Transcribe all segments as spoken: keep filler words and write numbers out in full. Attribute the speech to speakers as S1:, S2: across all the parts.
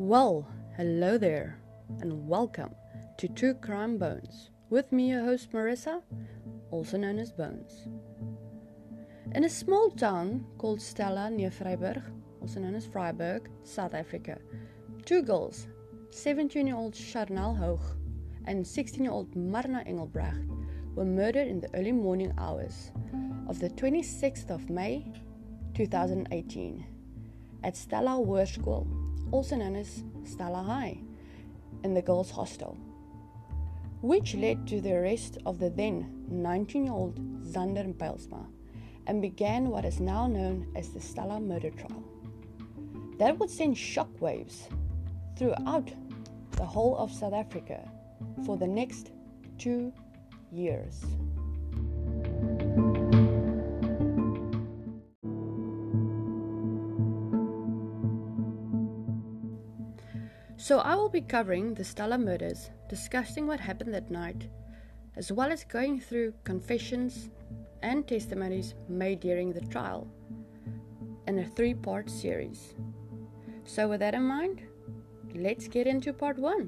S1: Well, hello there, and welcome to True Crime Bones, with me, your host Marissa, also known as Bones. In a small town called Stella near Vryburg, also known as Vryburg, South Africa, two girls, seventeen-year-old Charnel Hoog and sixteen-year-old Marna Engelbrecht, were murdered in the early morning hours of the twenty-sixth of May, two thousand eighteen, at Stella Hoërskool, also known as Stella High, in the girls' hostel, which led to the arrest of the then nineteen-year-old Zander Bijlsma and began what is now known as the Stella murder trial. That would send shockwaves throughout the whole of South Africa for the next two years. So I will be covering the Stella murders, discussing what happened that night, as well as going through confessions and testimonies made during the trial in a three-part series. So with that in mind, let's get into part one.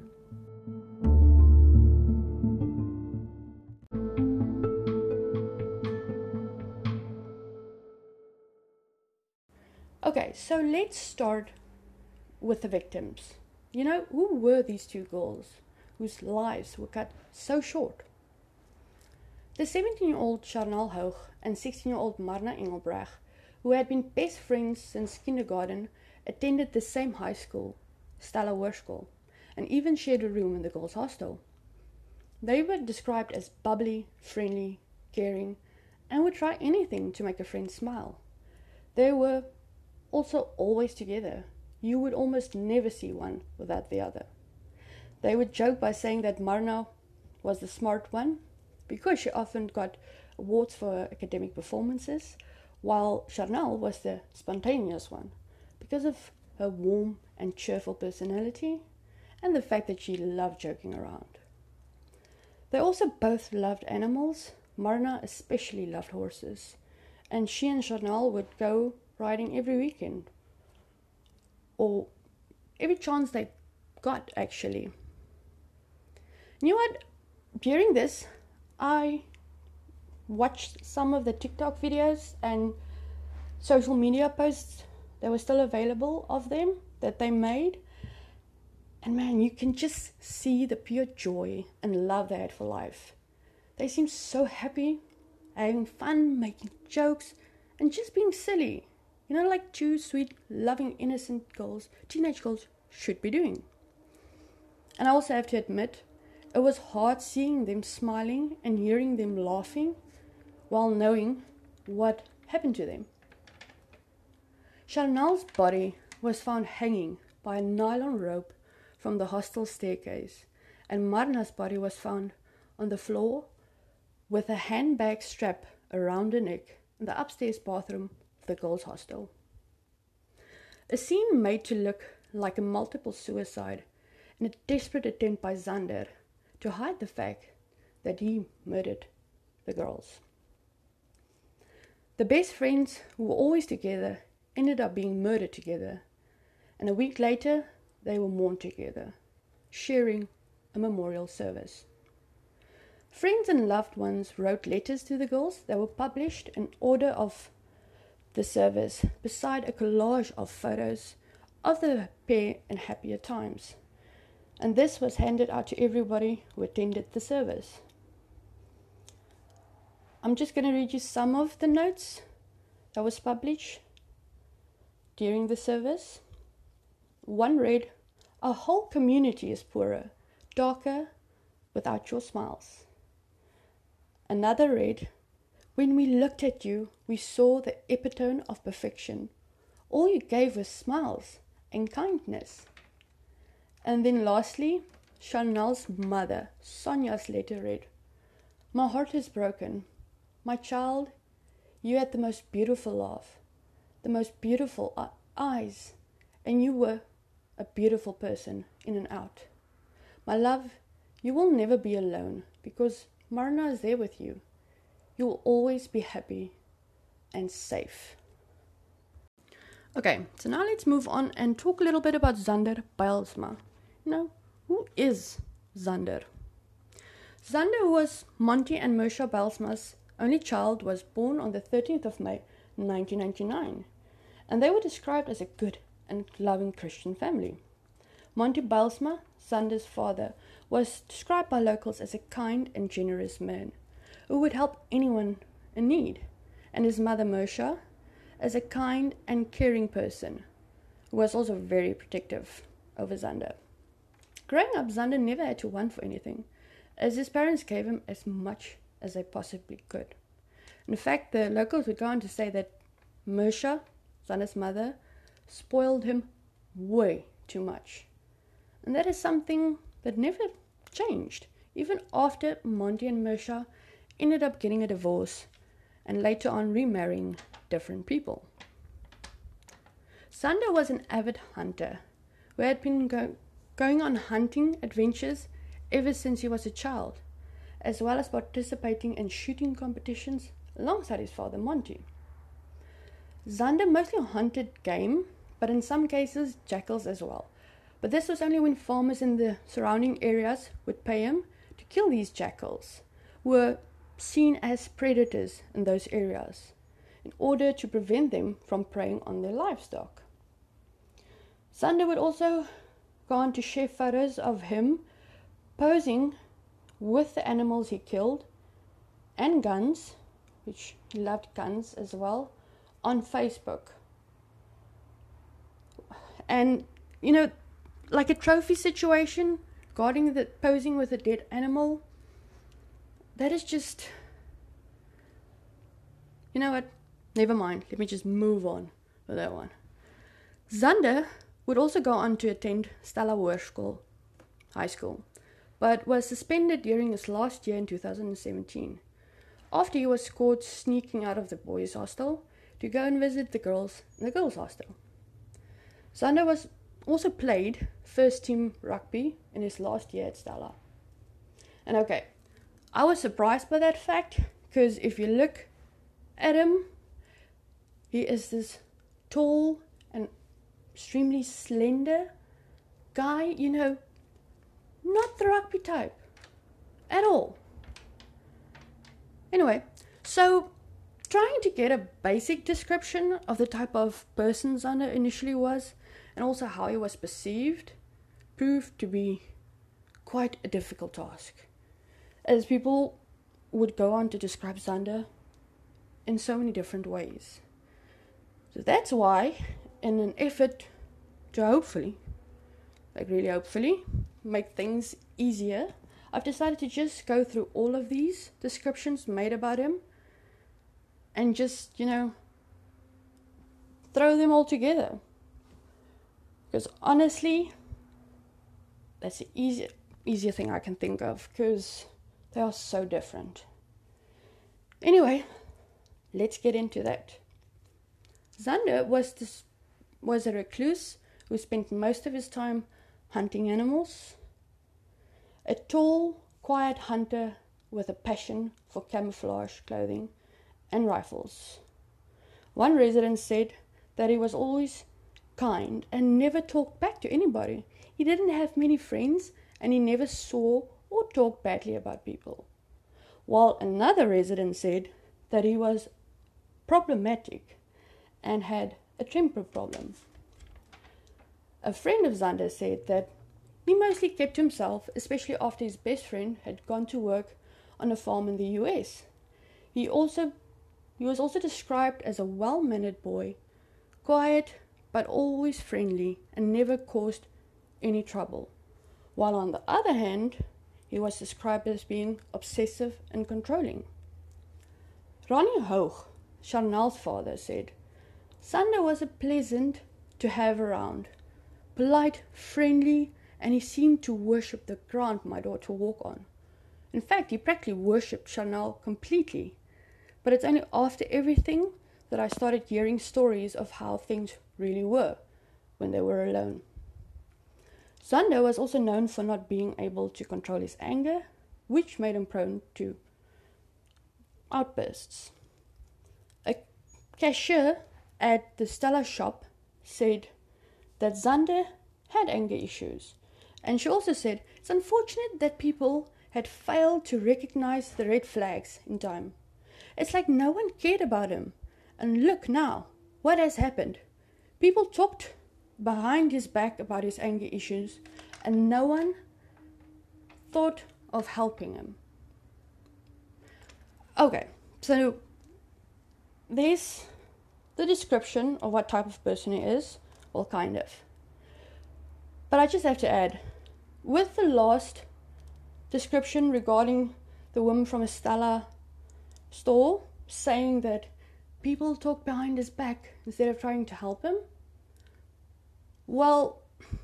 S1: Okay, so let's start with the victims. You know, who were these two girls whose lives were cut so short? The seventeen-year-old Charnel Hoog and sixteen-year-old Marna Engelbrecht, who had been best friends since kindergarten, attended the same high school, Stella Hoërskool, and even shared a room in the girls' hostel. They were described as bubbly, friendly, caring, and would try anything to make a friend smile. They were also always together. You would almost never see one without the other. They would joke by saying that Marna was the smart one because she often got awards for her academic performances, while Charnel was the spontaneous one because of her warm and cheerful personality and the fact that she loved joking around. They also both loved animals. Marna especially loved horses, and she and Charnel would go riding every weekend, or every chance they got, actually. You know what? During this, I watched some of the TikTok videos and social media posts that were still available of them that they made. And man, you can just see the pure joy and love they had for life. They seemed so happy, having fun, making jokes, and just being silly. You know, like two sweet, loving, innocent girls, teenage girls, should be doing. And I also have to admit, it was hard seeing them smiling and hearing them laughing while knowing what happened to them. Charnel's body was found hanging by a nylon rope from the hostel staircase, and Marna's body was found on the floor with a handbag strap around her neck in the upstairs bathroom the girls' hostel. A scene made to look like a multiple suicide in a desperate attempt by Zander to hide the fact that he murdered the girls. The best friends who were always together ended up being murdered together, and a week later they were mourned together, sharing a memorial service. Friends and loved ones wrote letters to the girls that were published in order of the service, beside a collage of photos of the pair in happier times. And this was handed out to everybody who attended the service. I'm just going to read you some of the notes that was published during the service. One read, "Our whole community is poorer, darker, without your smiles." Another read, "When we looked at you, we saw the epitome of perfection. All you gave was smiles and kindness." And then lastly, Charnel's mother, Sonia's letter read, "My heart is broken. My child, you had the most beautiful laugh, the most beautiful eyes, and you were a beautiful person in and out. My love, you will never be alone because Marna is there with you. You will always be happy and safe." Okay, so now let's move on and talk a little bit about Zander Bijlsma. You know, who is Zander? Zander was Monty and Mersha Bijlsma's only child, was born on the thirteenth of May nineteen ninety-nine, and they were described as a good and loving Christian family. Monty Bijlsma, Zander's father, was described by locals as a kind and generous man who would help anyone in need, and his mother Mersha as a kind and caring person who was also very protective over Zander. Growing up, Zander never had to want for anything, as his parents gave him as much as they possibly could. In fact, the locals would go on to say that Mersha, Zander's mother, spoiled him way too much. And that is something that never changed, even after Monty and Mersha ended up getting a divorce and later on remarrying different people. Zander was an avid hunter who had been go- going on hunting adventures ever since he was a child, as well as participating in shooting competitions alongside his father Monty. Zander mostly hunted game, but in some cases jackals as well. But this was only when farmers in the surrounding areas would pay him to kill these jackals, who were seen as predators in those areas, in order to prevent them from preying on their livestock. Zander would also go on to share photos of him posing with the animals he killed and guns, which he loved guns as well, on Facebook. And, you know, like a trophy situation, guarding the posing with a dead animal, that is just, you know what, never mind, let me just move on with that one. Zander would also go on to attend Stella Hoërskool High School, but was suspended during his last year in two thousand seventeen, after he was caught sneaking out of the boys' hostel to go and visit the girls in the girls' hostel. Zander was also played first team rugby in his last year at Stella. And okay, I was surprised by that fact, because if you look at him, he is this tall and extremely slender guy, you know, not the rugby type at all. Anyway, so trying to get a basic description of the type of person Zander initially was, and also how he was perceived, proved to be quite a difficult task, as people would go on to describe Zander in so many different ways. So that's why, in an effort to hopefully, like really hopefully, make things easier, I've decided to just go through all of these descriptions made about him and just, you know, throw them all together. Because honestly, that's the easier, easier thing I can think of, because they are so different. Anyway, let's get into that. Zander was this, was a recluse who spent most of his time hunting animals, a tall, quiet hunter with a passion for camouflage clothing and rifles. One resident said that he was always kind and never talked back to anybody. He didn't have many friends and he never saw or talked badly about people. While another resident said that he was problematic and had a temper problem. A friend of Zander said that he mostly kept to himself, especially after his best friend had gone to work on a farm in the U S. He also he was also described as a well-mannered boy, quiet but always friendly and never caused any trouble. While on the other hand, he was described as being obsessive and controlling. Ronnie Hoog, Chanel's father, said, Zander was a pleasant to have around, polite, friendly, and he seemed to worship the ground my daughter walked on. In fact, he practically worshipped Chanel completely. But it's only after everything that I started hearing stories of how things really were when they were alone. Zander was also known for not being able to control his anger, which made him prone to outbursts. A cashier at the Stella shop said that Xander had anger issues. And she also said it's unfortunate that people had failed to recognize the red flags in time. It's like no one cared about him. And look now, what has happened? People talked behind his back about his anger issues, and no one thought of helping him. Okay, so there's the description of what type of person he is, well, kind of. But I just have to add, with the last description regarding the woman from a Stella store saying that people talk behind his back instead of trying to help him, well,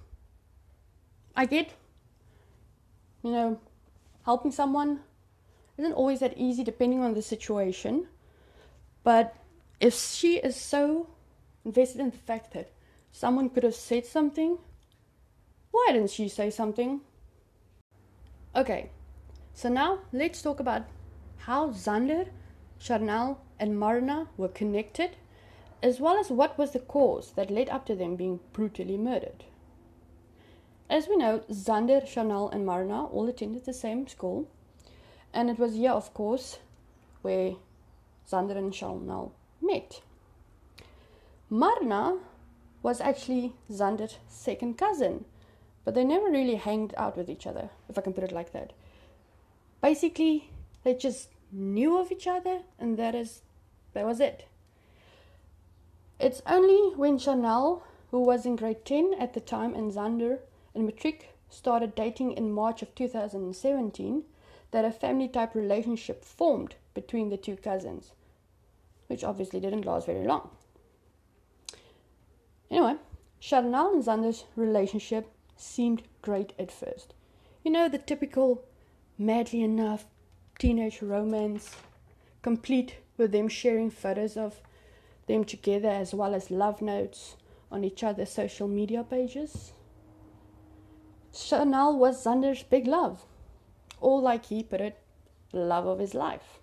S1: I get, you know, helping someone isn't always that easy depending on the situation. But if she is so invested in the fact that someone could have said something, why didn't she say something? Okay, so now let's talk about how Xander, Charnel, and Marna were connected, as well as what was the cause that led up to them being brutally murdered. As we know, Xander, Charnel, and Marna all attended the same school, and it was here, of course, where Xander and Charnel met. Marna was actually Xander's second cousin, but they never really hanged out with each other, if I can put it like that. Basically, they just knew of each other, and that is that was it. It's only when Charnel, who was in grade ten at the time, and Xander and Matric started dating in March of two thousand seventeen that a family-type relationship formed between the two cousins, which obviously didn't last very long. Anyway, Charnel and Xander's relationship seemed great at first. You know, the typical madly in love teenage romance, complete with them sharing photos of them together as well as love notes on each other's social media pages. Charnel was Xander's big love, or like he put it, the love of his life.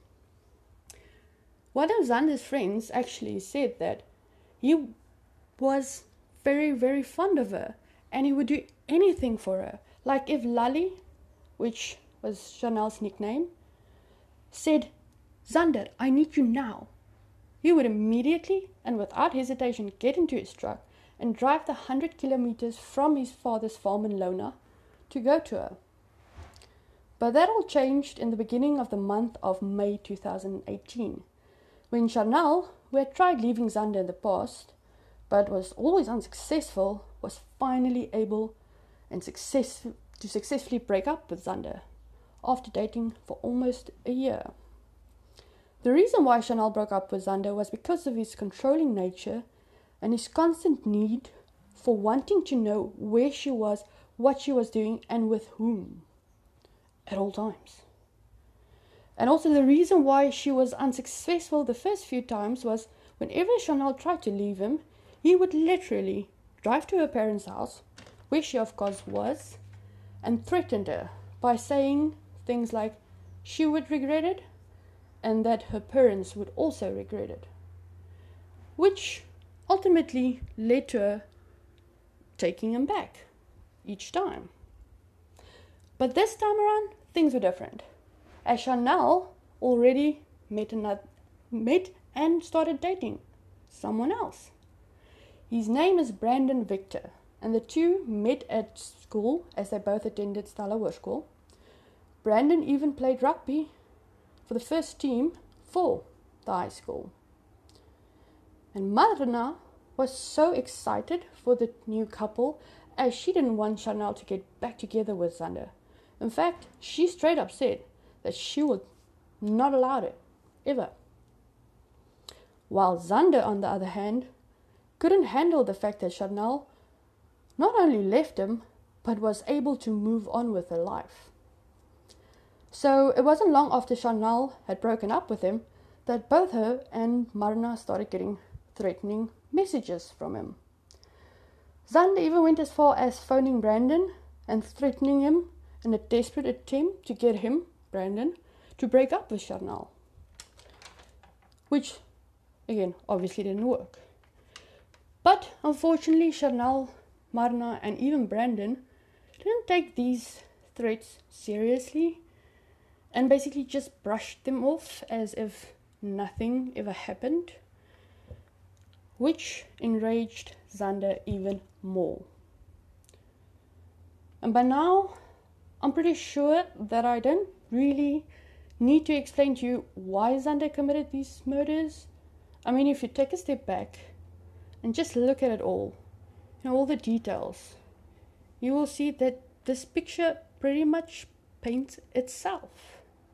S1: One of Xander's friends actually said that he was very, very fond of her, and he would do anything for her. Like if Lally, which was Charnel's nickname, said, "Xander, I need you now," he would immediately and without hesitation get into his truck and drive the hundred kilometers from his father's farm in Lona to go to her. But that all changed in the beginning of the month of May two thousand eighteen, when Charnel, who had tried leaving Xander in the past, but was always unsuccessful, was finally able and success to successfully break up with Xander after dating for almost a year. The reason why Charnel broke up with Xander was because of his controlling nature and his constant need for wanting to know where she was, what she was doing, and with whom at all times. And also the reason why she was unsuccessful the first few times was whenever Charnel tried to leave him, he would literally drive to her parents' house, where she of course was, and threatened her by saying things like she would regret it and that her parents would also regret it, which ultimately led to her taking him back each time. But this time around, things were different, as Charnel already met, another, met and started dating someone else. His name is Brandon Victor, and the two met at school as they both attended Stella Hoërskool. Brandon even played rugby for the first team for the high school. And Marna was so excited for the new couple, as she didn't want Charnel to get back together with Xander. In fact, she straight up said that she would not allow it, ever. While Xander, on the other hand, couldn't handle the fact that Charnel not only left him, but was able to move on with her life. So it wasn't long after Charnel had broken up with him that both her and Marna started getting threatening messages from him. Xander even went as far as phoning Brandon and threatening him in a desperate attempt to get him, Brandon, to break up with Charnel, which, again, obviously didn't work. But unfortunately, Charnel, Marna, and even Brandon didn't take these threats seriously and basically just brushed them off as if nothing ever happened, which enraged Xander even more. And by now, I'm pretty sure that I don't really need to explain to you why Xander committed these murders. I mean, if you take a step back and just look at it all, you know, all the details, you will see that this picture pretty much paints itself.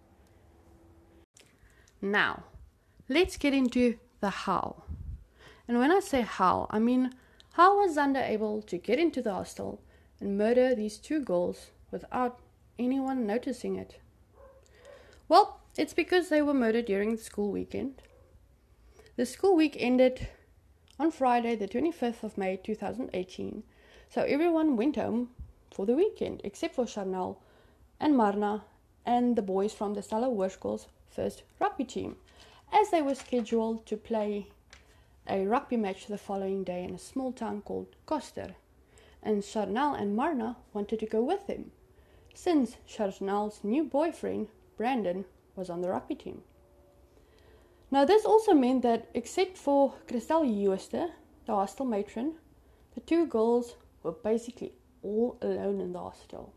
S1: Now, let's get into the how. And when I say how, I mean, how was Xander able to get into the hostel and murder these two girls without anyone noticing it? Well, it's because they were murdered during the school weekend. The school week ended on Friday, the twenty-fifth of May, two thousand eighteen. So everyone went home for the weekend, except for Charnel and Marna and the boys from the Stella Hoërskool's first rugby team, as they were scheduled to play a rugby match the following day in a small town called Koster. And Charnel and Marna wanted to go with them, since Charnel's new boyfriend, Brandon, was on the rugby team. Now, this also meant that, except for Christelle Jooste, the hostel matron, the two girls were basically all alone in the hostel.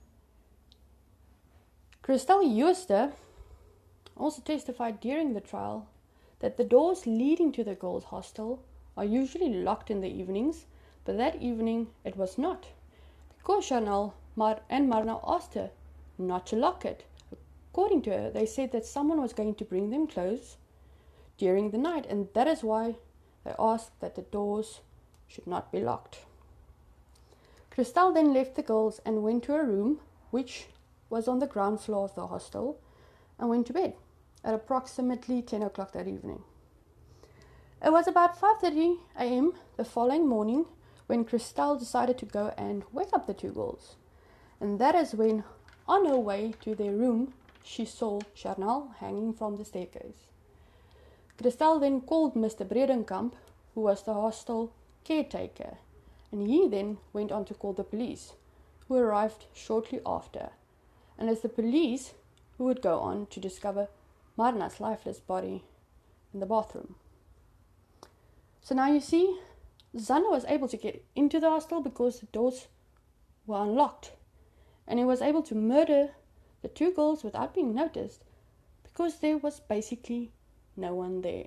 S1: Christelle Jooste also testified during the trial that the doors leading to the girls' hostel are usually locked in the evenings, but that evening it was not, because Charnel Mar- and Marna asked her not to lock it. According to her, they said that someone was going to bring them clothes during the night, and that is why they asked that the doors should not be locked. Christelle then left the girls and went to a room which was on the ground floor of the hostel and went to bed at approximately ten o'clock that evening. It was about five thirty a.m. the following morning when Christelle decided to go and wake up the two girls, and that is when, on her way to their room, she saw Charnel hanging from the staircase. Christelle then called Mister Bredenkamp, who was the hostel caretaker, and he then went on to call the police, who arrived shortly after, and it's the police who would go on to discover Marna's lifeless body in the bathroom. So now you see, Xander was able to get into the hostel because the doors were unlocked, and he was able to murder the two girls without being noticed because there was basically no one there.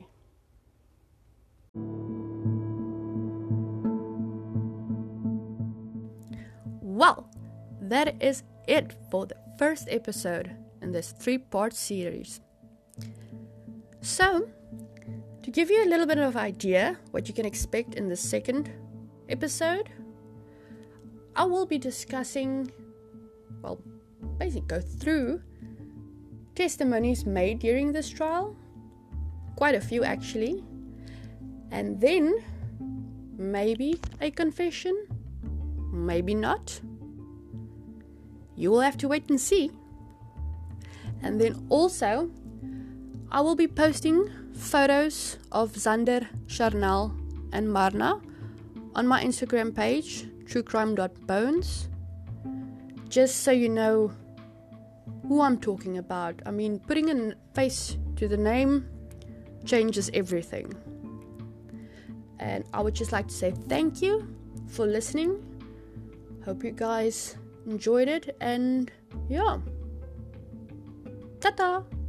S1: Well, that is it for the first episode in this three-part series. So, to give you a little bit of idea what you can expect in the second episode, I will be discussing, well, basically go through testimonies made during this trial, quite a few actually, and then maybe a confession, maybe not. You will have to wait and see. And then also, I will be posting photos of Xander, Charnel, and Marna on my Instagram page, truecrime dot bones, just so you know who I'm talking about. I mean, putting a face to the name changes everything. And I would just like to say thank you for listening. Hope you guys enjoyed it, and yeah, ta-ta!